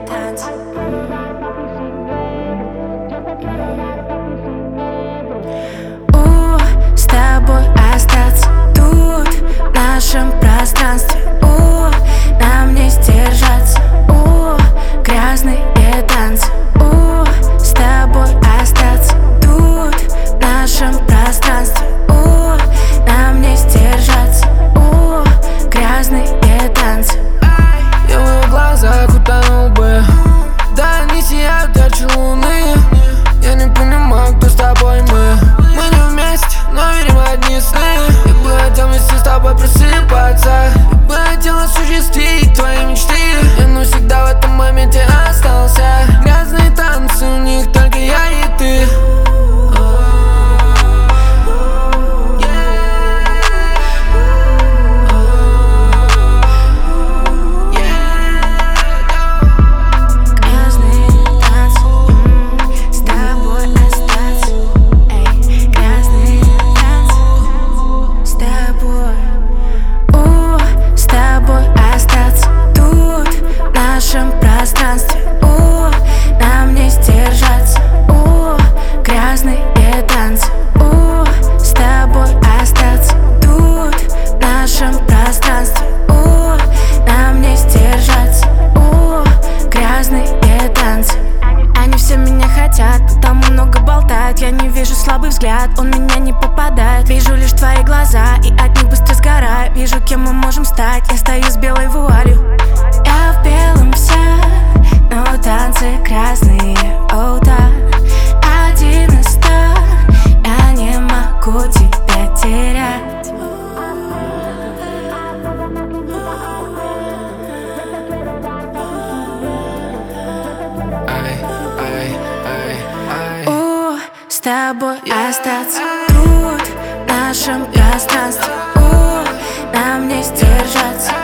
танцы. С тобой остаться тут, в нашем пространстве. Нам не сдержаться. Грязные танцы. С тобой остаться тут, в нашем пространстве. Нам не сдержаться. Грязные танцы. Я в его глазах утонул бы, да они сияют ярче луны. Я не понимаю, кто с тобой мы. Мы не вместе, но верим в одни сны. Я бы хотел вместе с тобой просыпаться. Я бы хотел осуществить твои мечты. Я навсегда в этом моменте остался. Грязные танцы, у них только я и ты. Пространстве. Нам не сдержаться. Грязные танцы. С тобой остаться тут, в нашем пространстве. Нам не сдержаться. Грязные танцы. Они все меня хотят, потому много болтают. Я не вижу слабый взгляд, он меня не попадает. Вижу лишь твои глаза, и от них быстро сгораю. Вижу, кем мы можем стать, я стою с белой вуалью. Я в белом вся, но танцы красные, о да. 1 из 100, я не могу тебя терять. С тобой остаться тут, в нашем пространстве. Нам не сдержаться.